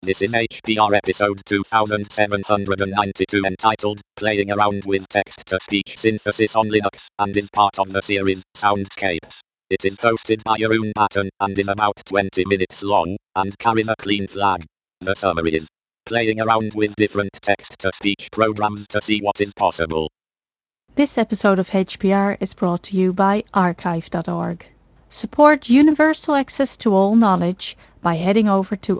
This is HPR episode 2792 entitled Playing Around with Text-to-Speech Synthesis on Linux and is part of the series Soundscapes. It is hosted by Arun Patton and is about 20 minutes long and carries a clean flag. The summary is playing around with different text-to-speech programs to see what is possible. This episode of HPR is brought to you by archive.org. Support universal access to all knowledge by heading over to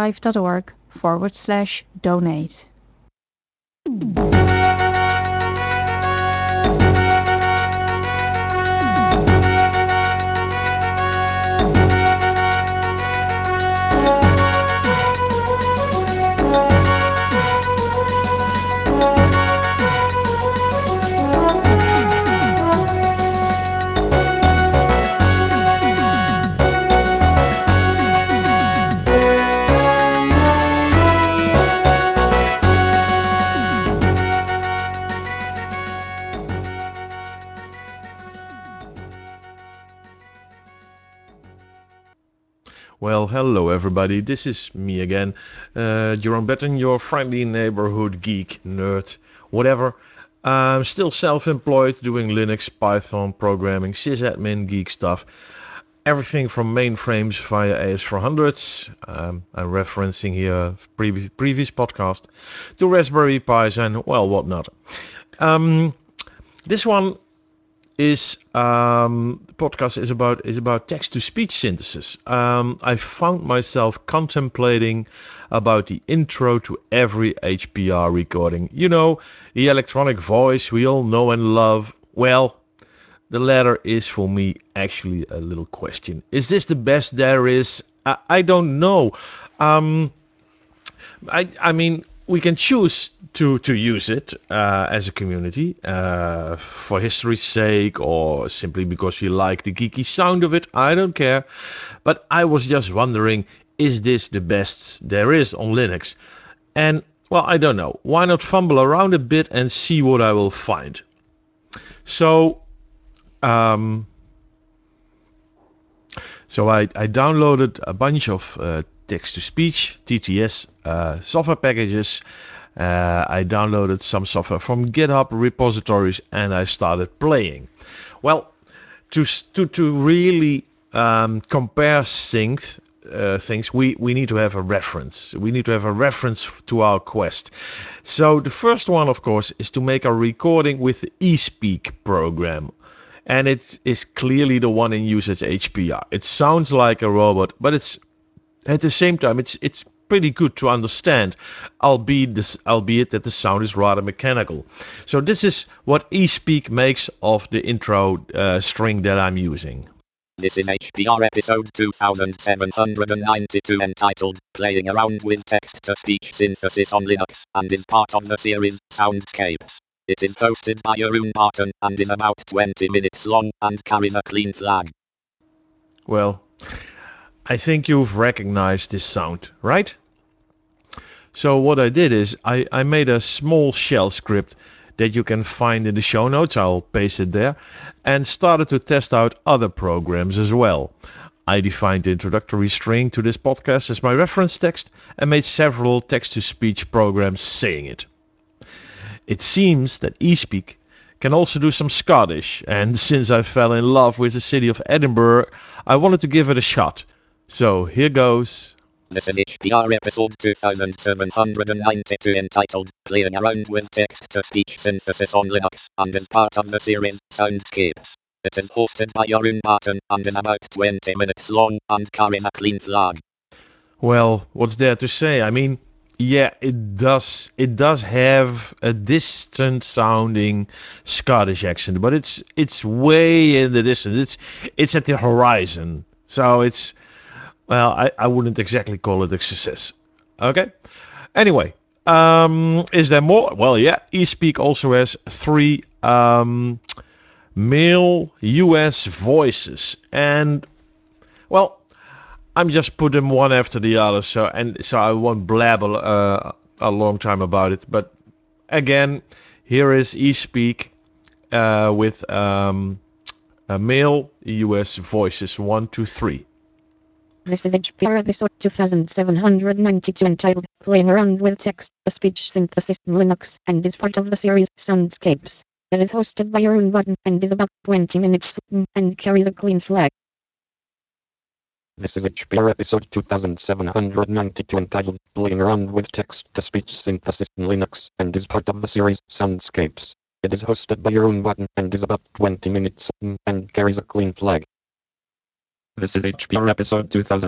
archive.org/donate. Well, hello everybody, this is me again, Jerome Betten, your friendly neighborhood geek, nerd, whatever. I'm still self-employed, doing Linux, Python, programming, sysadmin, geek stuff. Everything from mainframes via AS400s, I'm referencing here previous podcast, to Raspberry Pis and, well, whatnot. This one is the podcast is about text to speech synthesis. I found myself contemplating about the intro to every HPR recording. You know, the electronic voice we all know and love. Well, the latter is for me actually a little question. Is this the best there is? I don't know. Um, I mean, we can choose to use it as a community for history's sake or simply because we like the geeky sound of it. I don't care. But I was just wondering, is this the best there is on Linux? And, well, I don't know. Why not fumble around a bit and see what I will find? So, um, I downloaded a bunch of text-to-speech, TTS software packages. I downloaded some software from GitHub repositories and I started playing. Well, to really compare things, we need to have a reference. We need to have a reference to our quest. So the first one, of course, is to make a recording with the eSpeak program. And it is clearly the one in use as HPR. It sounds like a robot, but it's at the same time it's pretty good to understand, albeit that the sound is rather mechanical. So this is what eSpeak makes of the intro string that I'm using. This is HPR episode 2792 entitled Playing Around with Text-to-Speech Synthesis on Linux and is part of the series Soundscapes. It is hosted by Arun Patton and is about 20 minutes long and carries a clean flag. Well, I think you've recognized this sound, right? So what I did is I made a small shell script that you can find in the show notes. I'll paste it there. And started to test out other programs as well. I defined the introductory string to this podcast as my reference text and made several text-to-speech programs saying it. It seems that eSpeak can also do some Scottish, and since I fell in love with the city of Edinburgh, I wanted to give it a shot. So here goes. This is HPR episode 2792 entitled Playing Around with Text-to-Speech Synthesis on Linux and is part of the series Soundscapes. It is hosted by Arun Patton and is about 20 minutes long and carries a clean flag. Well, what's there to say? I mean, yeah, it does. It does have a distant sounding Scottish accent, but it's way in the distance. It's at the horizon. So it's, well, I wouldn't exactly call it a success. Okay. Anyway, is there more? Well, yeah, eSpeak also has three male US voices, and, well, I'm just put them one after the other, so I won't blab a long time about it. But again, here is eSpeak with a male US voices 1, 2, 3. This is HPR episode 2792 entitled Playing Around with Text-to-Speech Synthesis in Linux and is part of the series Soundscapes. It is hosted by Arun Button and is about 20 minutes long and carries a clean flag. This is HPR episode 2792 entitled Playing Around with Text-to-Speech Synthesis in Linux and is part of the series Soundscapes. It is hosted by Arun Button and is about 20 minutes long and carries a clean flag. This is HPR episode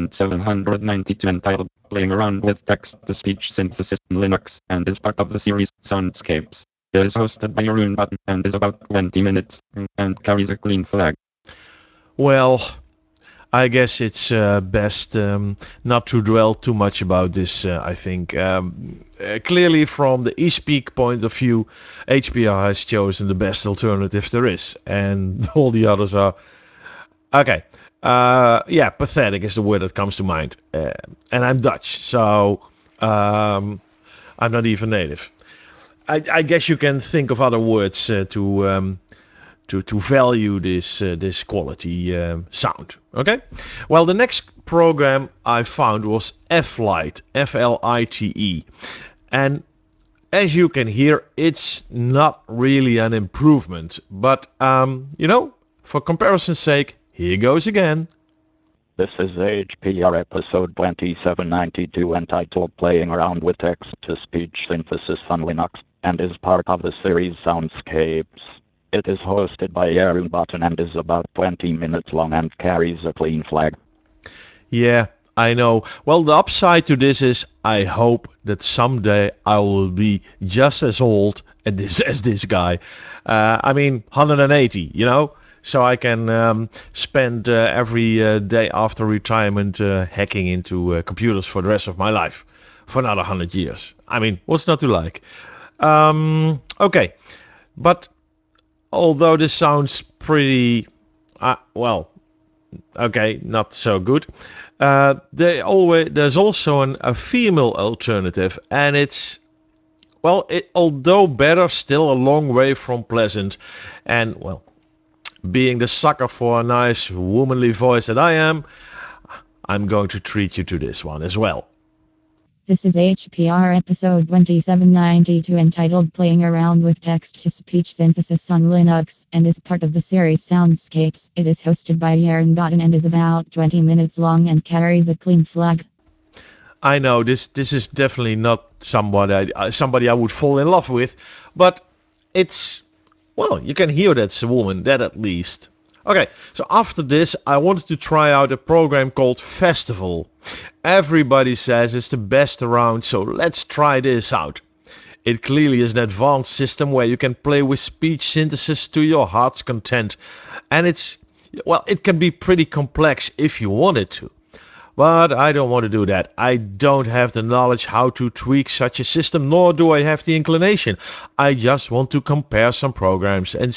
2792 entitled Playing Around with Text-to-Speech Synthesis in Linux and is part of the series Soundscapes. It is hosted by Arun Button and is about 20 minutes long and carries a clean flag. Well, I guess it's best not to dwell too much about this, I think. Clearly, from the eSpeak point of view, HPR has chosen the best alternative there is, and all the others are. Okay. Yeah, pathetic is the word that comes to mind. And I'm Dutch, so I'm not even native. I guess you can think of other words to value this quality sound. Okay. Well, the next program I found was F-Lite, F-L-I-T-E, and as you can hear, it's not really an improvement, but for comparison's sake, here goes again. This is HPR episode 2792 entitled Playing Around with Text-to-Speech Synthesis on Linux and is part of the series Soundscapes. It is hosted by Arun Button and is about 20 minutes long and carries a clean flag. Yeah, I know. Well, the upside to this is I hope that someday I will be just as old as this guy. I mean, 180, So I can spend every day after retirement hacking into computers for the rest of my life. For another 100 years. I mean, what's not to like? Okay, but although this sounds pretty, okay, not so good. There's also a female alternative, and although better, still a long way from pleasant. And well, being the sucker for a nice womanly voice that I am, I'm going to treat you to this one as well. This is HPR episode 2792 entitled Playing Around with Text-to-Speech Synthesis on Linux and is part of the series Soundscapes. It is hosted by Arun Button and is about 20 minutes long and carries a clean flag. I know this is definitely not somebody I would fall in love with, but it's, well, you can hear that's a woman, that at least. Okay, so after this, I wanted to try out a program called Festival. Everybody says it's the best around, so let's try this out. It clearly is an advanced system where you can play with speech synthesis to your heart's content. And it can be pretty complex if you want it to. But I don't want to do that. I don't have the knowledge how to tweak such a system, nor do I have the inclination. I just want to compare some programs and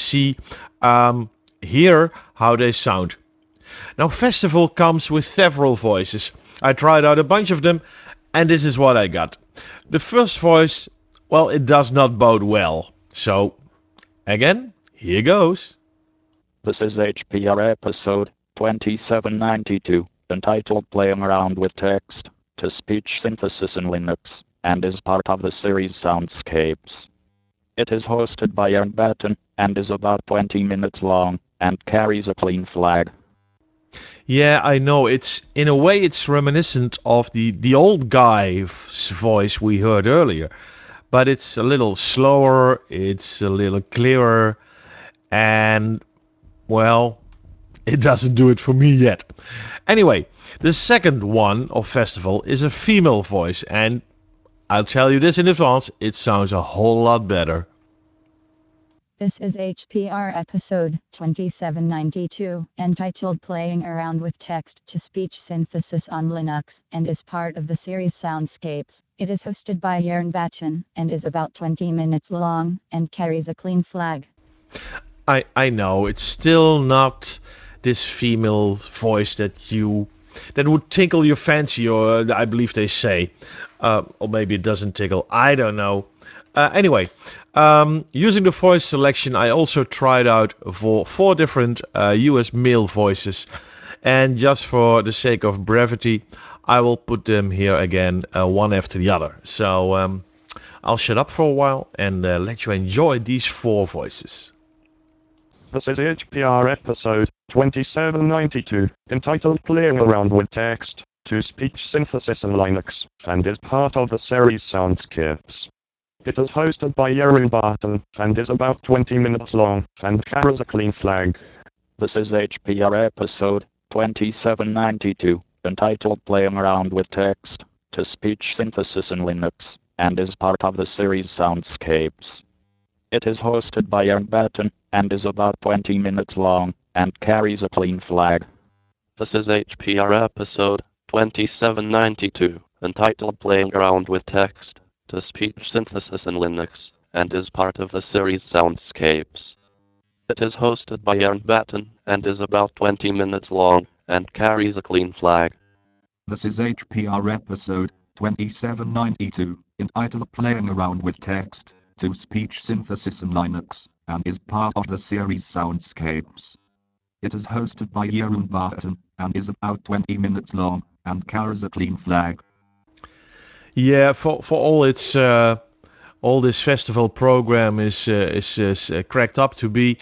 hear how they sound. Now, Festival comes with several voices. I tried out a bunch of them, and this is what I got. The first voice, well, it does not bode well. So, again, here goes. This is HPR episode 2792 entitled Playing Around with Text-to-Speech Synthesis in Linux and is part of the series Soundscapes. It is hosted by Arun Button and is about 20 minutes long and carries a clean flag. Yeah, I know. In a way it's reminiscent of the old guy's voice we heard earlier, but it's a little slower, it's a little clearer, and well, it doesn't do it for me yet. Anyway, the second one of Festival is a female voice, and I'll tell you this in advance, it sounds a whole lot better. This is HPR episode 2792 entitled Playing Around with Text-to-Speech Synthesis on Linux and is part of the series Soundscapes. It is hosted by Arun Button and is about 20 minutes long and carries a clean flag. I know, it's still not this female voice that would tickle your fancy, or I believe they say. Or maybe it doesn't tickle, I don't know. Anyway, using the voice selection, I also tried out for 4 different US male voices. And just for the sake of brevity, I will put them here again, one after the other. So I'll shut up for a while and let you enjoy these 4 voices. This is HPR episode 2792, entitled Playing Around with Text to Speech Synthesis in Linux, and is part of the series Soundscapes. It is hosted by Jeroen Barton, and is about 20 minutes long, and carries a clean flag. This is HPR episode 2792, entitled Playing Around with Text to Speech Synthesis in Linux, and is part of the series Soundscapes. It is hosted by Jeroen Barton, and is about 20 minutes long, and carries a clean flag. This is HPR episode 2792, entitled Playing Around with Text to Speech Synthesis in Linux, and is part of the series Soundscapes. It is hosted by Jeroen Barton, and is about 20 minutes long, and carries a clean flag. This is HPR episode 2792, entitled Playing Around with Text to Speech Synthesis in Linux, and is part of the series Soundscapes. It is hosted by Jeroen Barton, and is about 20 minutes long, and carries a clean flag. Yeah, for all its all this festival program is cracked up to be,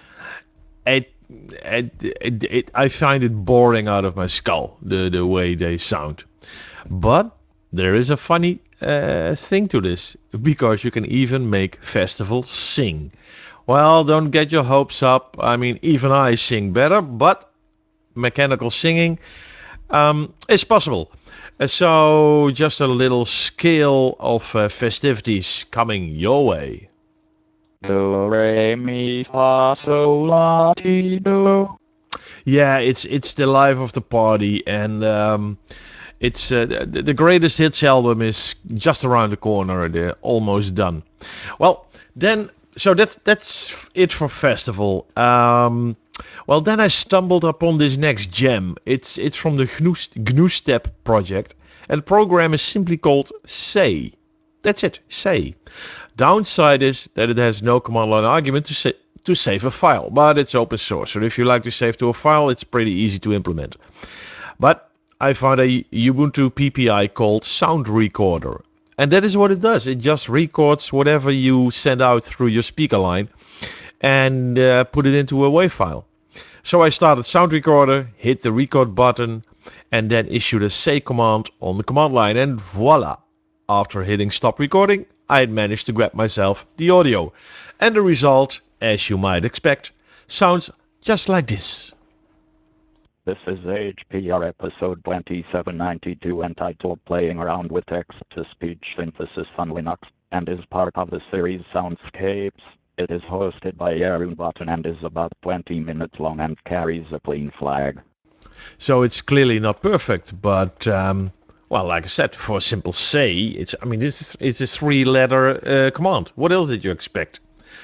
I find it boring out of my skull, the way they sound. But there is a funny thing to this, because you can even make festivals sing. Well, don't get your hopes up. I mean, even I sing better, but mechanical singing is possible. So, just a little scale of festivities coming your way. Do, re, mi, fa, sol, la, ti, do. Yeah, it's the life of the party, and it's the greatest hits album is just around the corner. They're almost done. Well, then, so that's it for festival. Well, then I stumbled upon this next gem. It's from the GNU Step project, and the program is simply called Say. That's it, Say. Downside is that it has no command line argument to save a file, but it's open source. So if you like to save to a file, it's pretty easy to implement. But I found a Ubuntu PPI called Sound Recorder. And that is what it does. It just records whatever you send out through your speaker line and put it into a WAV file. So I started Sound Recorder, hit the record button, and then issued a say command on the command line, and voila! After hitting stop recording, I had managed to grab myself the audio. And the result, as you might expect, sounds just like this. This is HPR episode 2792, entitled Playing Around with Text to Speech Synthesis on Linux, and is part of the series Soundscapes. It is hosted by Jeroen Barton and is about 20 minutes long and carries a clean flag. So it's clearly not perfect, but well, like I said, for a simple say, it's a 3-letter command. What else did you expect?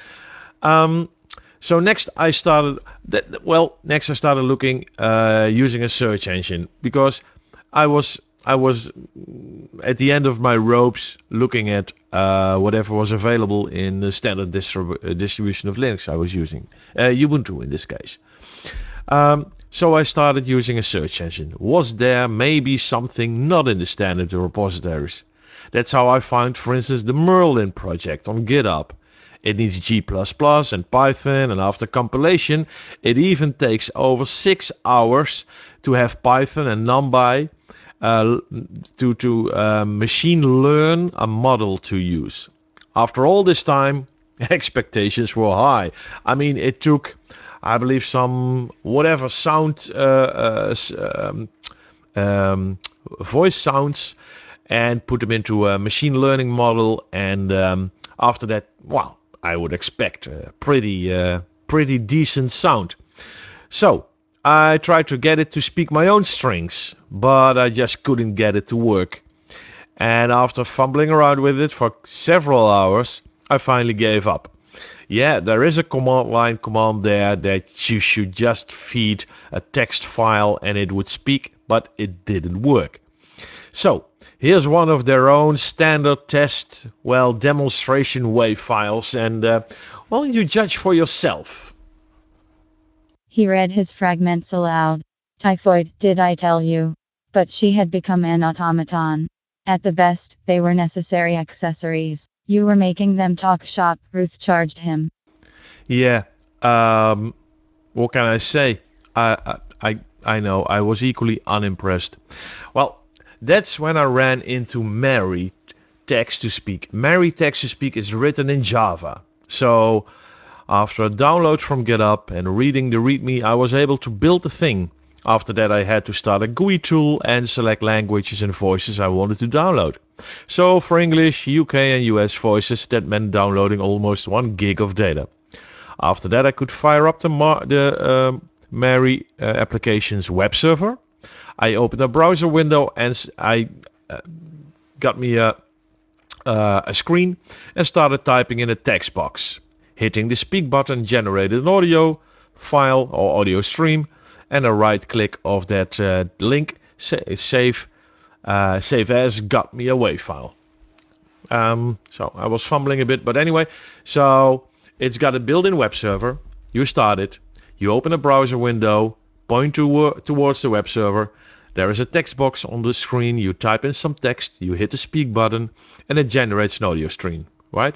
So next I started looking using a search engine, because I was at the end of my ropes looking at whatever was available in the standard distribution of Linux I was using, Ubuntu in this case. So I started using a search engine. Was there maybe something not in the standard repositories? That's how I found, for instance, the Merlin project on GitHub. It needs G++ and Python, and after compilation, it even takes over 6 hours to have Python and NumPy to machine learn a model to use. After all this time, expectations were high. I mean, it took, I believe, some whatever sound, voice sounds, and put them into a machine learning model, and after that, well, I would expect a pretty decent sound. So I tried to get it to speak my own strings, but I just couldn't get it to work. And after fumbling around with it for several hours, I finally gave up. Yeah, there is a command line command there that you should just feed a text file and it would speak, but it didn't work. So here's one of their own standard test, demonstration WAV files, and you judge for yourself. He read his fragments aloud. Typhoid, did I tell you? But she had become an automaton. At the best, they were necessary accessories. You were making them talk shop, Ruth charged him. Yeah. Um, what can I say? I know. I was equally unimpressed. Well, that's when I ran into Mary Text to Speak. Mary Text to Speak is written in Java. So after a download from GitHub and reading the README, I was able to build the thing. After that, I had to start a GUI tool and select languages and voices I wanted to download. So for English, UK and US voices, that meant downloading almost 1 gig of data. After that, I could fire up the Mary application's web server. I opened a browser window and I got me a screen and started typing in a text box. Hitting the speak button generated an audio file or audio stream, and a right click of that link save as got me a WAV file. So I was fumbling a bit, but anyway, so it's got a built-in web server. You start it, you open a browser window, point towards the web server. There is a text box on the screen. You type in some text, you hit the speak button, and it generates an audio stream, right?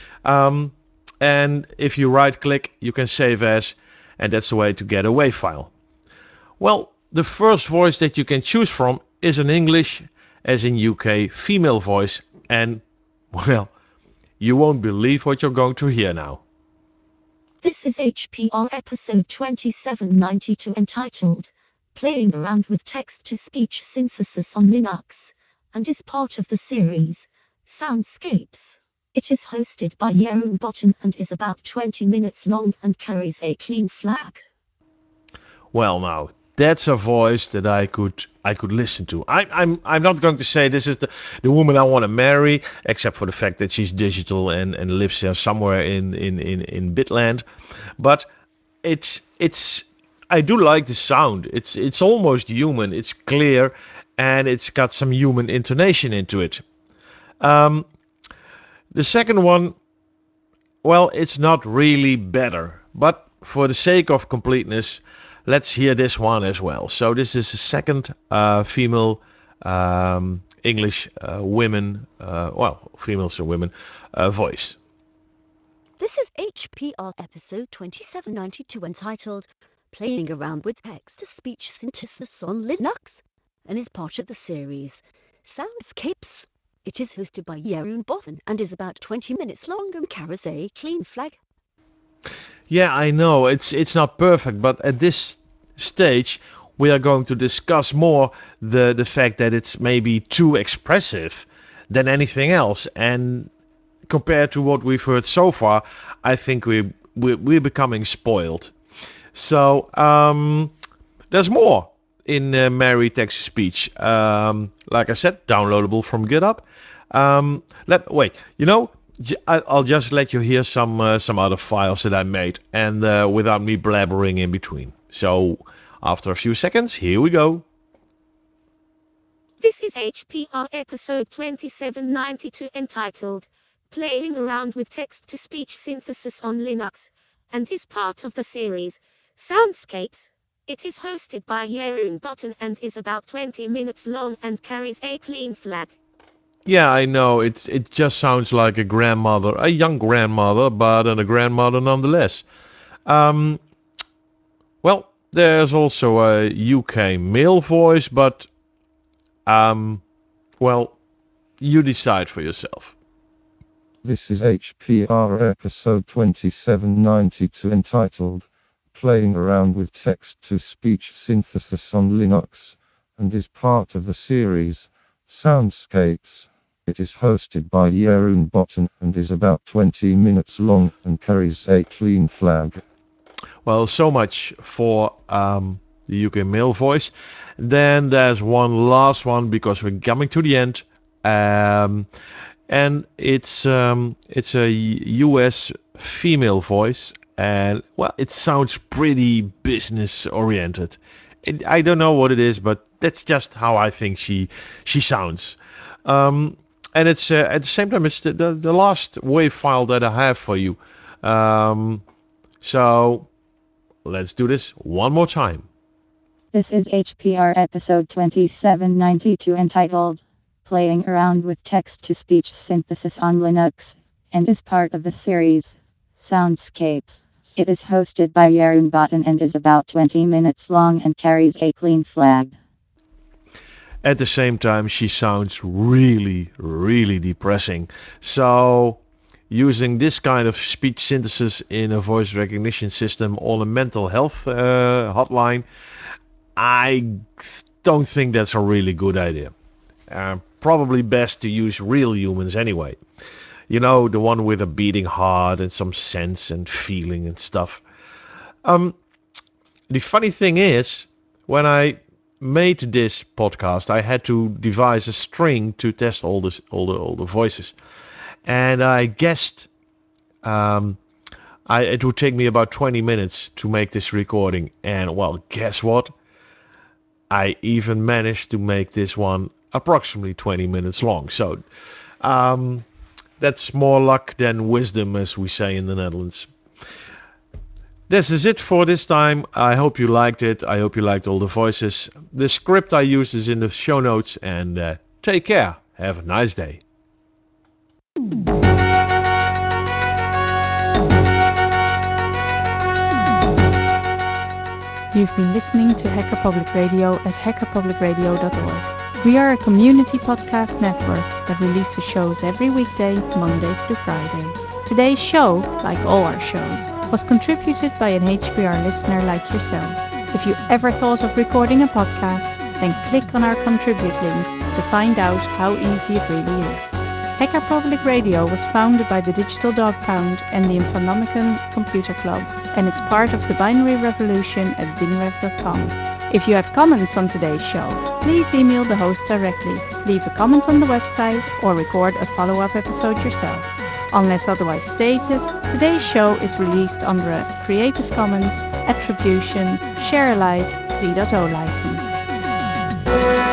And if you right-click, you can save as, and that's the way to get a WAV file. Well, the first voice that you can choose from is an English, as in UK, female voice, and well, you won't believe what you're going to hear now. This is HPR episode 2792 entitled Playing Around with Text-to-Speech Synthesis on Linux, and is part of the series Soundscapes. It is hosted by Jeroen Botten and is about 20 minutes long and carries a clean flag. Well, now that's a voice that I could listen to. I'm not going to say this is the woman I want to marry, except for the fact that she's digital and lives here somewhere in Bitland. But it's I do like the sound. It's almost human. It's clear, and it's got some human intonation into it. The second one, well, it's not really better, but for the sake of completeness, let's hear this one as well. So this is the second female English women, well, females and women voice. This is HPR episode 2792 entitled Playing Around with Text-to-Speech Synthesis on Linux, and is part of the series Soundscapes. It is hosted by Jeroen Botten and is about 20 minutes long and carries a clean flag. Yeah, I know it's not perfect, but at this stage we are going to discuss more the fact that it's maybe too expressive than anything else, and compared to what we've heard so far, I think we're becoming spoiled. So there's more in Mary Text to Speech. Like I said, downloadable from GitHub. Wait, I'll just let you hear some other files that I made, and without me blabbering in between. So after a few seconds, here we go. This is HPR episode 2792 entitled Playing Around with Text-to-Speech Synthesis on Linux, and is part of the series Soundscapes. It is hosted by Jeroen Botten and is about 20 minutes long and carries a clean flag. Yeah, I know. It just sounds like a grandmother, a young grandmother, but a grandmother nonetheless. Well, there's also a UK male voice, but well, you decide for yourself. This is HPR episode 2792 entitled Playing Around with Text-to-Speech Synthesis on Linux, and is part of the series Soundscapes. It is hosted by Jeroen Botten and is about 20 minutes long and carries a clean flag. Well, so much for the UK male voice. Then there's one last one because we're coming to the end. And it's a US female voice, and well, it sounds pretty business oriented. I don't know what it is, but that's just how I think she sounds. And it's at the same time it's the last WAV file that I have for you. So let's do this one more time. This is HPR episode 2792 entitled Playing Around with Text-to-Speech Synthesis on Linux and is part of the series Soundscapes. It is hosted by Jeroen Botten and is about 20 minutes long and carries a clean flag. At the same time, she sounds really, really depressing. So, using this kind of speech synthesis in a voice recognition system on a mental health hotline, I don't think that's a really good idea. Probably best to use real humans anyway. You know, the one with a beating heart and some sense and feeling and stuff. The funny thing is, when I made this podcast, I had to devise a string to test all the voices, and I guessed it would take me about 20 minutes to make this recording. And well, guess what? I even managed to make this one approximately 20 minutes long. So that's more luck than wisdom, as we say in the Netherlands. This is it for this time. I hope you liked it. I hope you liked all the voices. The script I used is in the show notes. And take care. Have a nice day. You've been listening to Hacker Public Radio at hackerpublicradio.org. We are a community podcast network that releases shows every weekday, Monday through Friday. Today's show, like all our shows, was contributed by an HPR listener like yourself. If you ever thought of recording a podcast, then click on our contribute link to find out how easy it really is. Hacker Public Radio was founded by the Digital Dog Pound and the Infonomicon Computer Club and is part of the binary revolution at binrev.com. If you have comments on today's show, please email the host directly, leave a comment on the website, or record a follow-up episode yourself. Unless otherwise stated, today's show is released under a Creative Commons Attribution Share Alike 3.0 license.